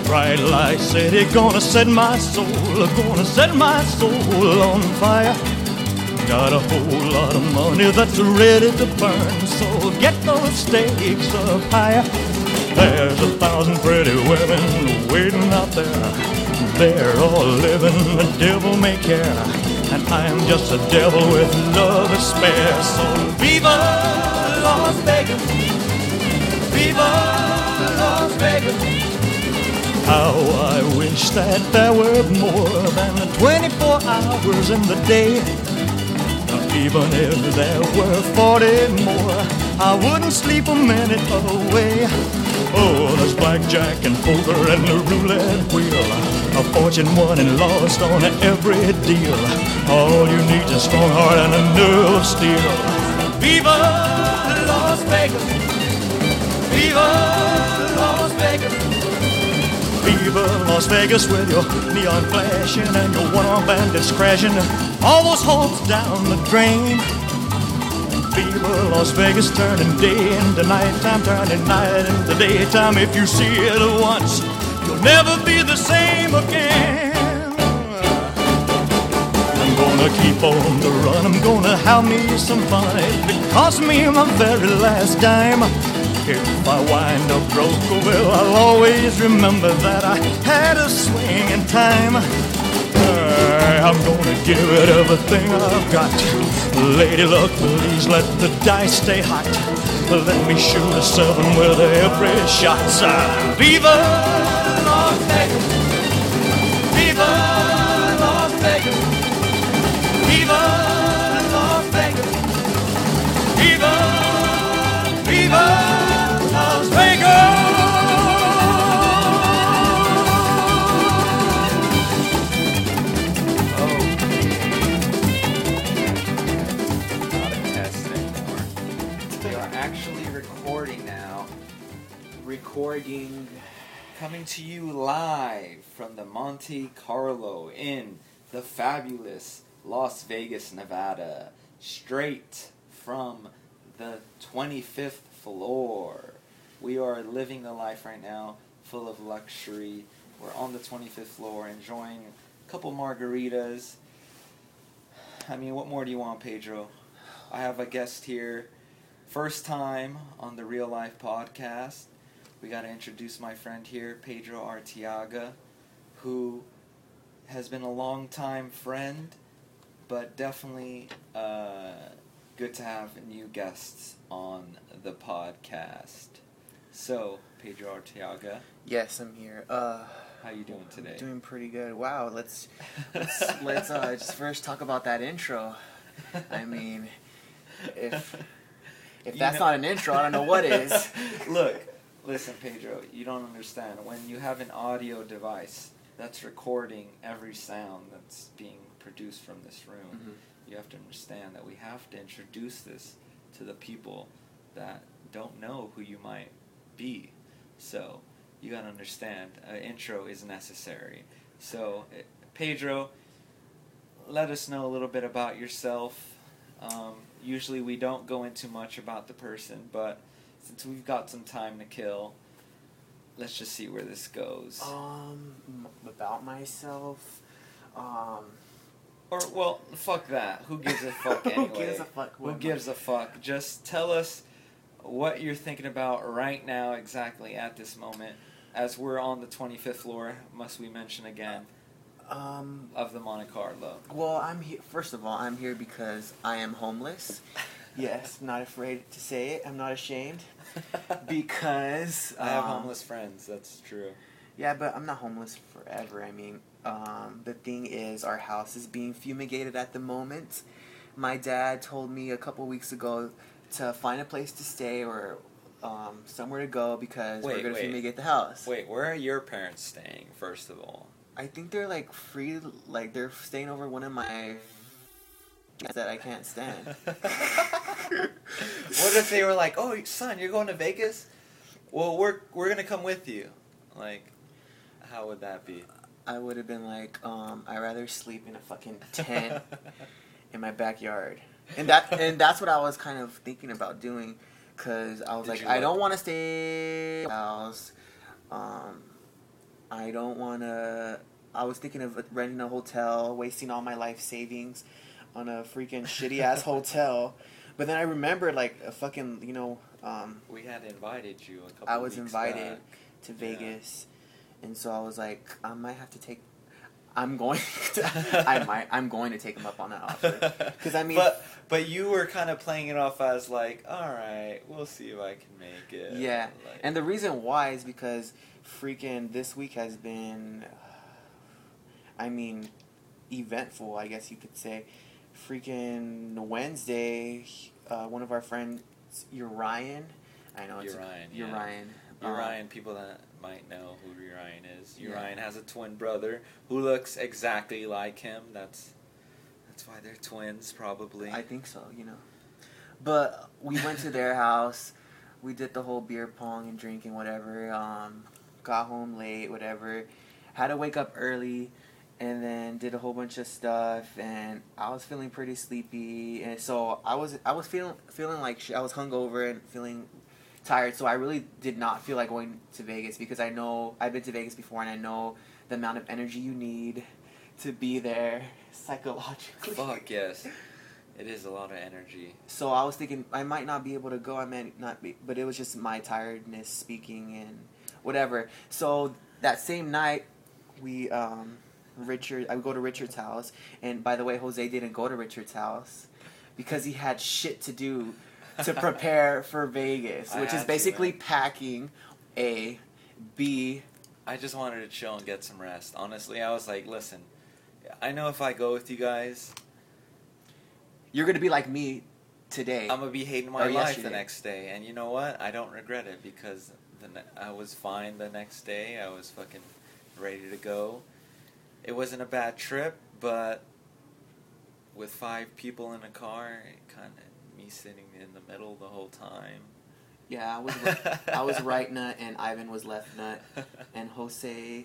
Bright light city, gonna set my soul on fire. Got a whole lot of money that's ready to burn, so get those stakes up higher. There's 1,000 pretty women waiting out there. They're all living the devil may care, and I'm just a devil with love to spare. So viva Las Vegas, viva Las Vegas. How I wish that there were more than 24 hours in the day. Even if there were 40 more, I wouldn't sleep a minute away. Oh, there's blackjack and poker and the roulette wheel, a fortune won and lost on every deal. All you need is a strong heart and a nerve of steel. Viva Las Vegas, viva Las Vegas, viva Las Vegas with your neon flashing and your one-armed bandits crashing all those hopes down the drain. Viva Las Vegas, turning day into nighttime, turning night into daytime. If you see it once, you'll never be the same again. I'm gonna keep on the run, I'm gonna have me some fun. It cost me my very last dime. If I wind up broke, well, I'll always remember that I had a swing in time. I'm gonna give it everything I've got. Lady luck, please let the dice stay hot. Let me shoot a 7 with every shot. Viva Las Vegas, viva Las Vegas, viva Las Vegas, viva, viva Las Vegas. Recording, coming to you live from the Monte Carlo in the fabulous Las Vegas, Nevada, straight from the 25th floor. We are living the life right now, full of luxury. We're on the 25th floor, enjoying a couple margaritas. I mean, what more do you want, Pedro? I have a guest here, first time on the Real Life Podcast. We got to introduce my friend here, Pedro Arteaga, who has been a long-time friend, but definitely good to have new guests on the podcast. So, Pedro Arteaga. Yes, I'm here. How you doing today? Doing pretty good. Wow, let's just first talk about that intro. I mean, if that's not an intro, I don't know what is. Look. Listen, Pedro, you don't understand. When you have an audio device that's recording every sound that's being produced from this room, you have to understand that we have to introduce this to the people that don't know who you might be. So, you gotta understand, an intro is necessary. So, Pedro, let us know a little bit about yourself. Usually we don't go into much about the person, but since we've got some time to kill, let's just see where this goes. About myself, or, well, fuck that. Who gives a fuck anyway? Who gives a fuck? Who gives a fuck? Just tell us what you're thinking about right now, exactly at this moment, as we're on the 25th floor, must we mention again, of the Monte Carlo. Well, I'm here. First of all, I'm here because I am homeless. Yes, I'm not afraid to say it. I'm not ashamed. Because I have homeless friends, that's true. Yeah, but I'm not homeless forever. I mean, the thing is, our house is being fumigated at the moment. My dad told me a couple weeks ago to find a place to stay or somewhere to go because we're going to fumigate the house. Wait, where are your parents staying, first of all? I think they're like free, like they're staying over one of my that I can't stand. What if they were like, "Oh, son, you're going to Vegas? Well, we're gonna come with you." Like, how would that be? I would have been like, I'd rather sleep in a fucking tent in my backyard, and that's what I was kind of thinking about doing, cause I was like, I don't want to stay in the house. I don't want to. I was thinking of renting a hotel, wasting all my life savings on a freaking shitty ass hotel. But then I remembered, like, a fucking, We had invited you a couple I was weeks invited back. to Vegas, and so I was like, I might have to take. I'm going to take him up on that offer. Because I mean, but you were kind of playing it off as like, all right, we'll see if I can make it. yeah. Like, And the reason why is because freaking this week has been, I mean, eventful, I guess you could say. Freaking Wednesday, one of our friends, Urian, I know it's Urian. Urian, people that might know who Urian is. Urian has a twin brother who looks exactly like him. That's why they're twins, probably. I think so, But we went to their house. We did the whole beer pong and drinking, whatever. Got home late, whatever. Had to wake up early, and then did a whole bunch of stuff. And I was feeling pretty sleepy, and so I was feeling like I was hungover and feeling tired. So I really did not feel like going to Vegas because I know I've been to Vegas before, and I know the amount of energy you need to be there psychologically. Fuck yes. It is a lot of energy. So I was thinking I might not be able to go. I might not be, but it was just my tiredness speaking and whatever. So that same night, I would go to Richard's house. And by the way, Jose didn't go to Richard's house because he had shit to do to prepare for Vegas, which is basically packing. B. I just wanted to chill and get some rest. Honestly, I was like, listen, I know if I go with you guys, you're going to be like me today. I'm going to be hating my life the next day. And you know what? I don't regret it because I was fine the next day. I was fucking ready to go. It wasn't a bad trip, but with 5 people in a car, kind of me sitting in the middle the whole time. Yeah, I was right nut and Ivan was left nut. And Jose.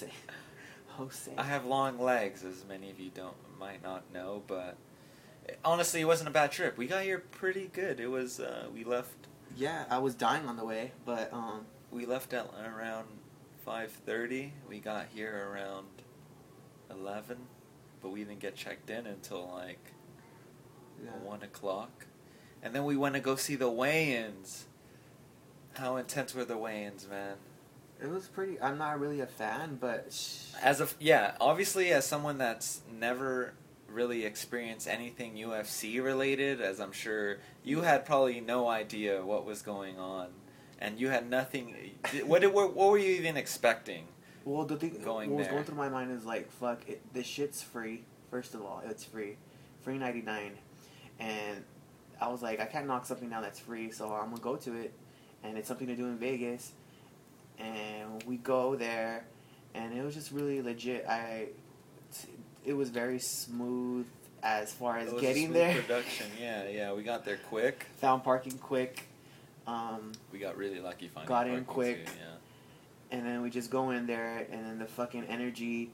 I have long legs, as many of you might not know, but honestly, it wasn't a bad trip. We got here pretty good. It was, we left... Yeah, I was dying on the way, but, We left at around 5:30. We got here around 11, but we didn't get checked in until, 1 o'clock. And then we went to go see the weigh-ins. How intense were the weigh-ins, man? It was pretty... I'm not really a fan, but... Obviously, as someone that's never really experienced anything UFC related, as I'm sure you had probably no idea what was going on, and you had nothing. What were you even expecting? Well, the thing going what was going through my mind is like, fuck it. This shit's free. First of all, it's free, $99, and I was like, I can't knock something down that's free, so I'm gonna go to it, and it's something to do in Vegas, and we go there, and it was just really legit. It was very smooth as far as getting there. Production, yeah, we got there quick. Found parking quick. We got really lucky finding got parking in quick. too, yeah. And then we just go in there, and then the fucking energy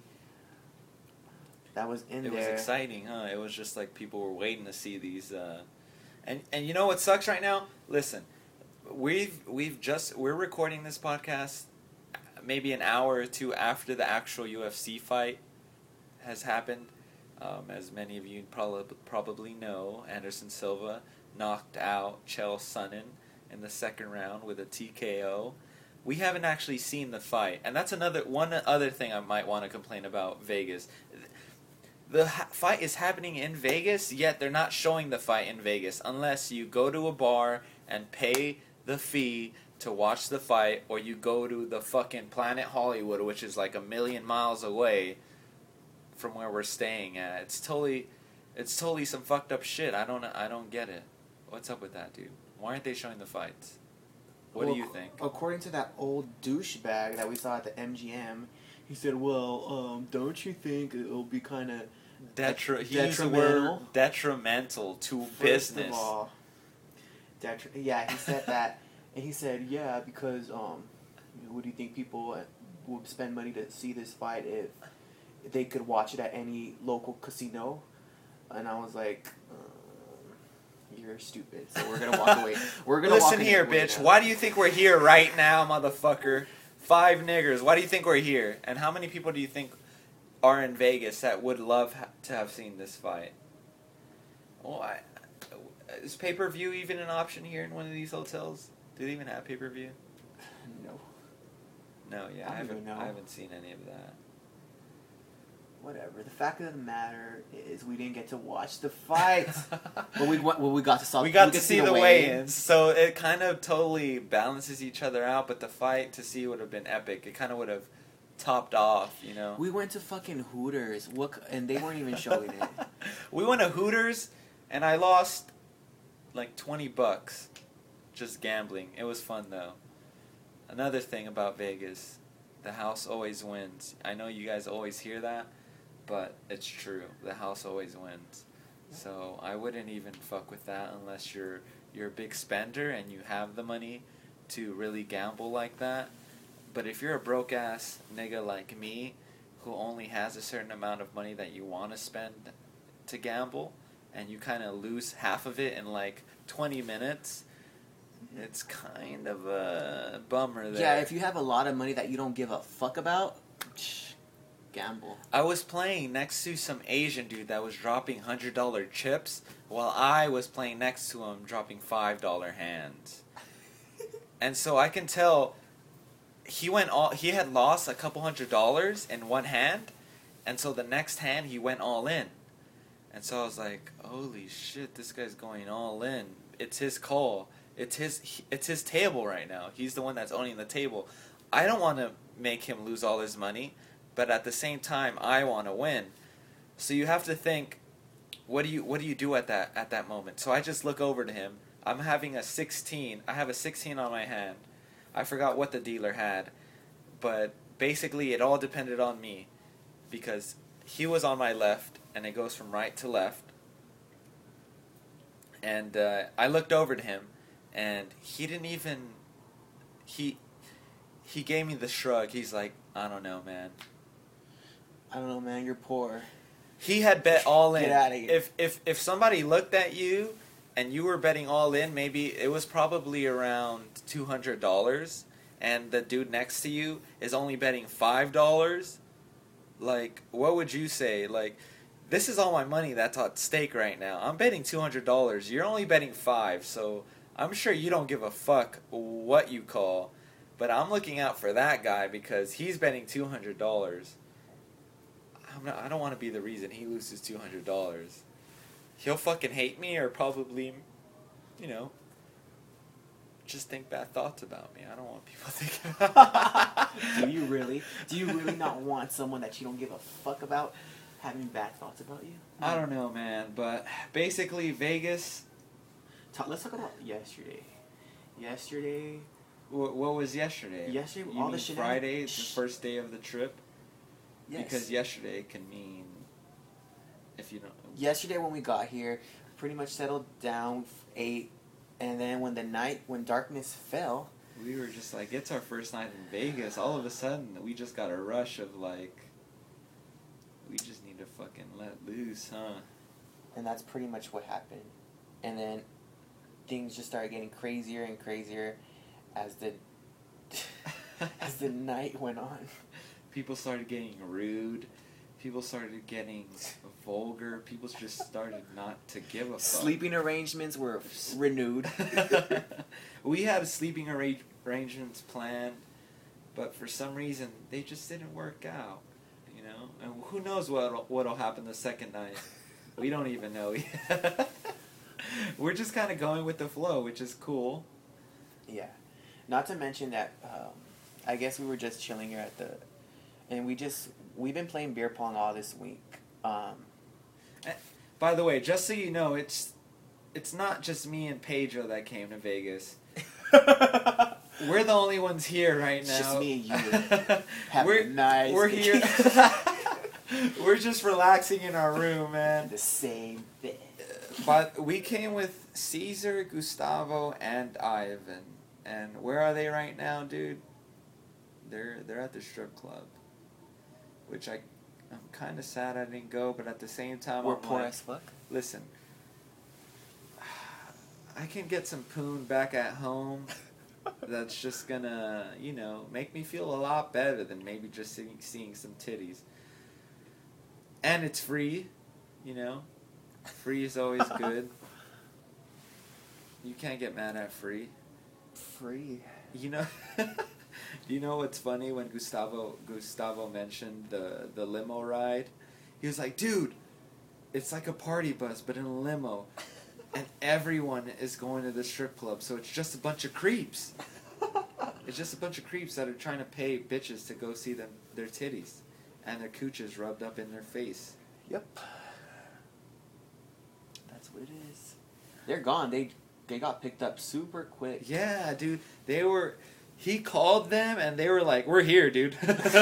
that was in there. It was exciting, huh? It was just like people were waiting to see these. And you know what sucks right now? Listen, we're recording this podcast maybe an hour or two after the actual UFC fight has happened. As many of you probably know, Anderson Silva knocked out Chael Sonnen in the second round with a TKO. We haven't actually seen the fight, and that's one other thing I might want to complain about Vegas. The fight is happening in Vegas, yet they're not showing the fight in Vegas unless you go to a bar and pay the fee to watch the fight, or you go to the fucking Planet Hollywood, which is like 1,000,000 miles away from where we're staying at. It's totally some fucked up shit. I don't get it. What's up with that, dude? Why aren't they showing the fights? What do you think? According to that old douchebag that we saw at the MGM, he said, "Well, don't you think it'll be kind of detrimental to business?" Of all, yeah, he said that, and he said, "Yeah, because what do you think people would spend money to see this fight if they could watch it at any local casino?" And I was like, "You're stupid." So we're gonna walk away. We're gonna listen here, bitch. Why do you think we're here right now, motherfucker? 5 niggers. Why do you think we're here? And how many people do you think are in Vegas that would love to have seen this fight? Well, is pay-per-view even an option here in one of these hotels? Do they even have pay-per-view? No. No, yeah, I don't even know. I haven't seen any of that. Whatever. The fact of the matter is, we didn't get to watch the fight, but we got to saw. We got to see the weigh-ins, so it kind of totally balances each other out. But the fight to see would have been epic. It kind of would have topped off, you know. We went to fucking Hooters, and they weren't even showing it. We went to Hooters, and I lost like $20 just gambling. It was fun though. Another thing about Vegas, the house always wins. I know you guys always hear that, but it's true. The house always wins. So I wouldn't even fuck with that unless you're a big spender and you have the money to really gamble like that. But if you're a broke ass nigga like me, who only has a certain amount of money that you want to spend to gamble, and you kind of lose half of it in like 20 minutes, it's kind of a bummer there. Yeah, if you have a lot of money that you don't give a fuck about, gamble. I was playing next to some Asian dude that was dropping $100 chips, while I was playing next to him dropping $5 hands. And so I can tell he had lost a couple $100 in one hand, and so the next hand he went all in. And so I was like, holy shit, this guy's going all in. It's his call. It's his table right now. He's the one that's owning the table. I don't want to make him lose all his money, but at the same time, I want to win. So you have to think, what do you do at that moment? So I just look over to him. I'm having a 16. I have a 16 on my hand. I forgot what the dealer had, but basically it all depended on me, because he was on my left, and it goes from right to left. And I looked over to him, and he didn't even, he gave me the shrug. He's like, I don't know, man. I don't know, man. You're poor. He had bet all in. Get out of here. If somebody looked at you and you were betting all in, maybe it was probably around $200, and the dude next to you is only betting $5, like, what would you say? Like, this is all my money that's at stake right now. I'm betting $200. You're only betting $5, so I'm sure you don't give a fuck what you call. But I'm looking out for that guy because he's betting $200. I don't want to be the reason he loses $200. He'll fucking hate me, or probably, you know, just think bad thoughts about me. I don't want people thinking. Do you really? Do you really not want someone that you don't give a fuck about having bad thoughts about you? I don't know, man. But basically, Vegas. Let's talk about yesterday. Yesterday. What was yesterday? Yesterday, you all mean the shit. Friday, the first day of the trip. Yes. Because yesterday can mean, if you don't. Yesterday when we got here, pretty much settled down, ate, and then when darkness fell, We were just like, it's our first night in Vegas. All of a sudden, we just got a rush of like, we just need to fucking let loose, huh? and that's pretty much what happened. And then things just started getting crazier and crazier as the night went on. People started getting rude. People started getting vulgar. People just started not to give a fuck. Sleeping arrangements were renewed. We had sleeping arrangements planned, but for some reason they just didn't work out. You know, and who knows what'll happen the second night? We don't even know yet. We're just kind of going with the flow, which is cool. Yeah, not to mention that I guess we were just chilling here at the, and we've been playing beer pong all this week. By the way, just so you know, it's not just me and Pedro that came to Vegas. We're the only ones here right now. It's just me and you. Having nice. We're here. We're just relaxing in our room, man. The same bed. But we came with Caesar, Gustavo, and Ivan. And where are they right now, dude? They're at the strip club. Which I'm kind of sad I didn't go, but at the same time, We're I'm poor like, as fuck. listen, I can get some poon back at home, that's just gonna, make me feel a lot better than maybe just seeing some titties. And it's free, Free is always good. You can't get mad at free. Free. You know what's funny when Gustavo mentioned the limo ride? He was like, dude, it's like a party bus, but in a limo. And everyone is going to the strip club, so it's just a bunch of creeps. It's just a bunch of creeps that are trying to pay bitches to go see their titties. And their cooches rubbed up in their face. Yep. That's what it is. They're gone. They got picked up super quick. Yeah, dude. He called them, and they were like, we're here, dude.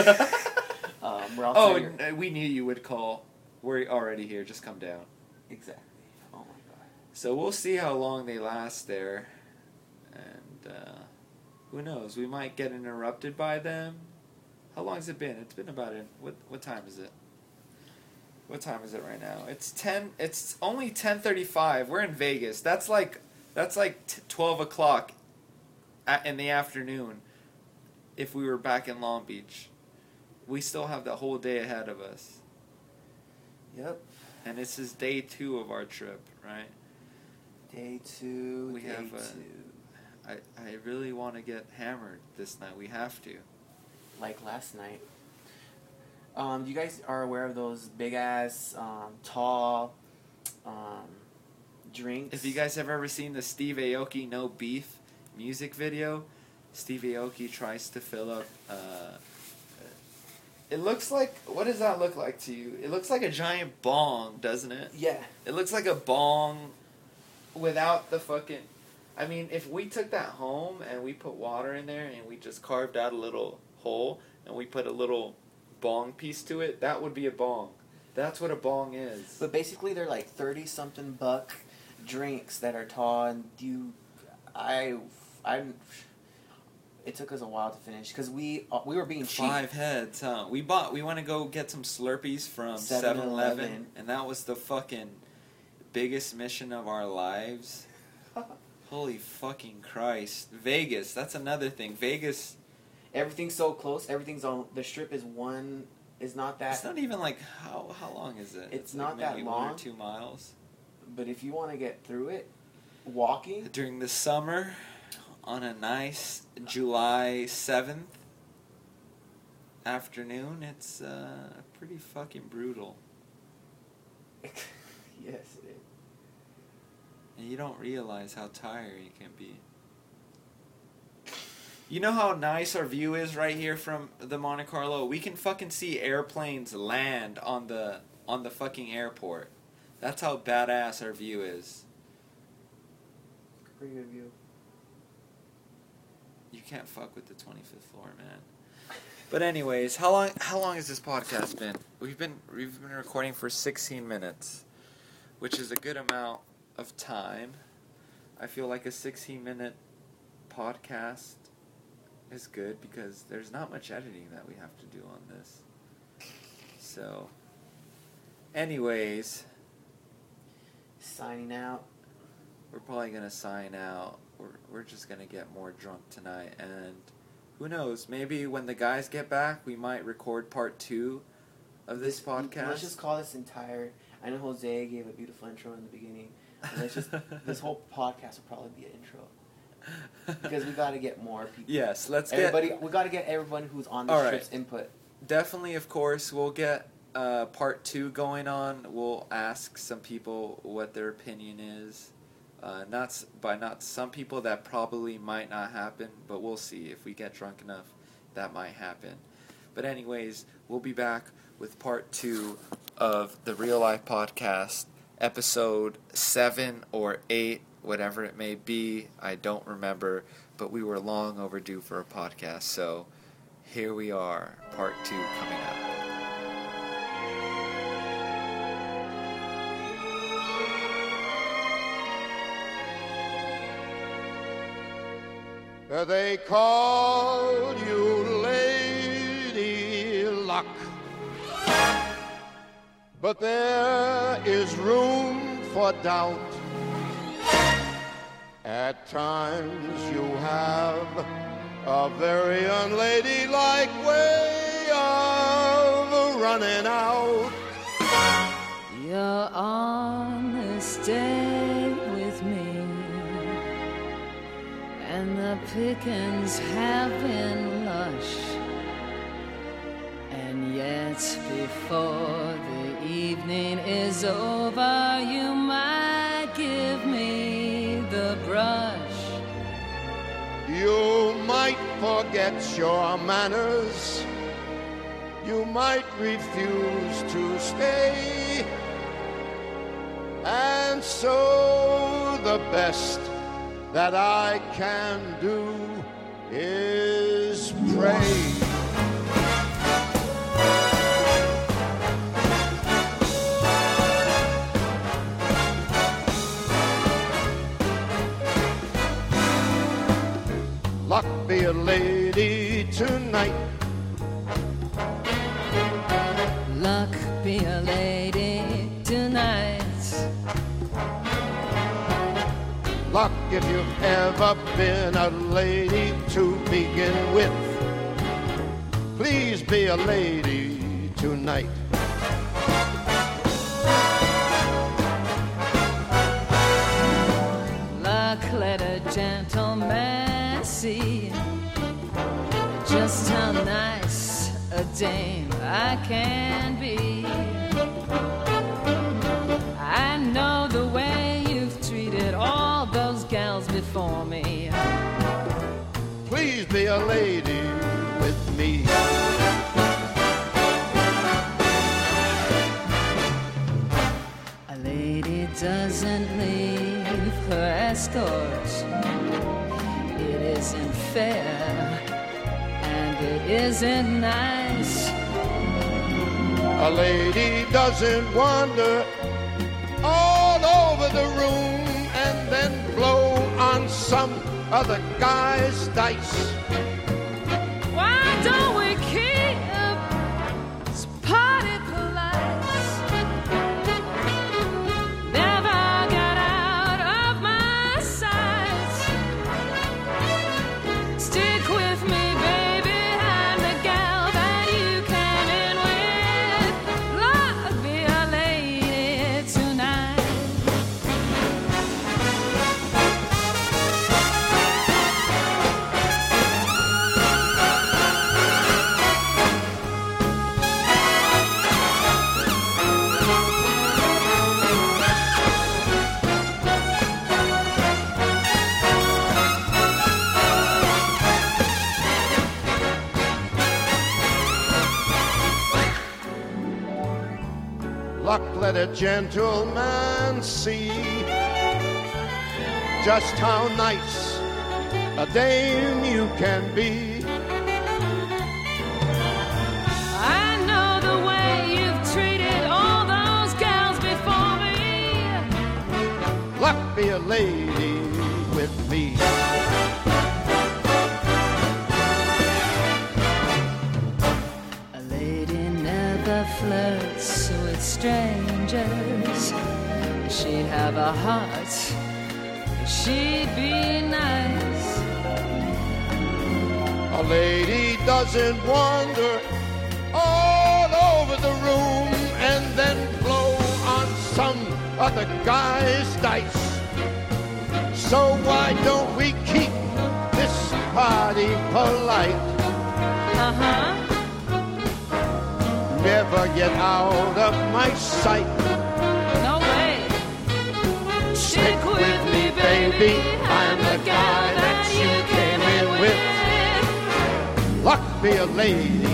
We knew you would call. We're already here. Just come down. Exactly. Oh, my God. So we'll see how long they last there. And who knows? We might get interrupted by them. How long has it been? It's been about what time is it? What time is it right now? It's only 10:35. We're in Vegas. That's like 12 o'clock in the afternoon if we were back in Long Beach. We still have the whole day ahead of us. Yep. And this is day 2 of our trip, right? Day 2. I really want to get hammered this night. We have to. Like last night. You guys are aware of those big ass, tall, drinks? If you guys have ever seen the Steve Aoki No Beef music video, Steve Aoki tries to fill up. It looks like. What does that look like to you? It looks like a giant bong, doesn't it? Yeah. It looks like a bong without the fucking. I mean, if we took that home and we put water in there and we just carved out a little hole and we put a little bong piece to it, that would be a bong. That's what a bong is. But basically, they're like 30-something buck drinks that are tall, and it took us a while to finish because we were being cheap. 5 heads, huh? We went to go get some Slurpees from 7-Eleven, and that was the fucking biggest mission of our lives. Holy fucking Christ. Vegas, that's another thing. Vegas. Everything's so close. Everything's on. The strip is not that. It's not even like, how long is it? It's like not that maybe long. 1 or 2 miles. But if you want to get through it, walking. During the summer, on a nice July 7th afternoon, it's pretty fucking brutal. Yes, it is. And you don't realize how tired you can be. You know how nice our view is right here from the Monte Carlo? We can fucking see airplanes land on the fucking airport. That's how badass our view is. Pretty good view. You can't fuck with the 25th floor, man. But anyways, how long has this podcast been? We've been recording for 16 minutes, which is a good amount of time. I feel like a 16-minute podcast is good because there's not much editing that we have to do on this. So, anyways, signing out. We're probably gonna sign out. We're just gonna get more drunk tonight, and who knows? Maybe when the guys get back, we might record part 2 of this podcast. Let's just call this entire. I know Jose gave a beautiful intro in the beginning. Let's just this whole podcast will probably be an intro because we got to get more people. Yes, We got to get everyone who's on the trip's input. Definitely, of course, we'll get part 2 going on. We'll ask some people what their opinion is. Not some people that probably might not happen, but we'll see. If we get drunk enough, that might happen. But anyways, we'll be back with part 2 of the Real Life Podcast, episode 7 or 8, whatever it may be. I don't remember, but we were long overdue for a podcast, so here we are, part 2 coming up. They call you Lady Luck, but there is room for doubt At times you have a very unladylike way of running out. Your honest day with me, and the pickings have been lush. And yet before the evening is over, you might give me the brush. You might forget your manners. You might refuse to stay. And so the best that I can do is pray. Luck be a lady tonight. Luck be a lady tonight. Luck if you've ever been a lady to begin with. Please be a lady tonight. Luck let a gentleman see just how nice a dame I can be. I know the way you've treated all those gals before me. Please be a lady with me. A lady doesn't leave her escort. It isn't fair and it isn't nice. A lady doesn't wander all over the room and then blow on some other guy's dice. Why don't we keep party polite? Never get out of my sight. Stick with me, baby, I'm the gal that you came in with. Lord, be a lady tonight. Luck let a gentleman see just how nice a dame you can be. I know the way you've treated all those gals before me. Luck be a lady with me. A lady never flirts with strangers. She'd have a heart, she'd be nice. A lady doesn't wander all over the room and then blow on some other guy's dice. So why don't we keep this party polite? Uh-huh. Never get out of my sight. No way. Stick with me, baby. I'm the guy that you came in with. Luck be a lady